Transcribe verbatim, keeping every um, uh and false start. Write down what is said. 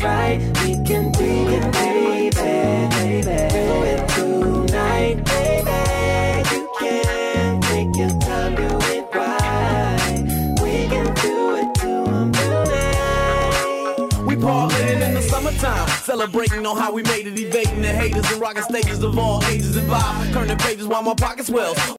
right. We can do it, baby, baby. Do it tonight, baby. You can take your time, do it right. We can do it tonight. We parlaying in the summertime, celebrating on how we made it, evading the haters and rocking stages of all ages and vibe. Turning pages while my pockets swells.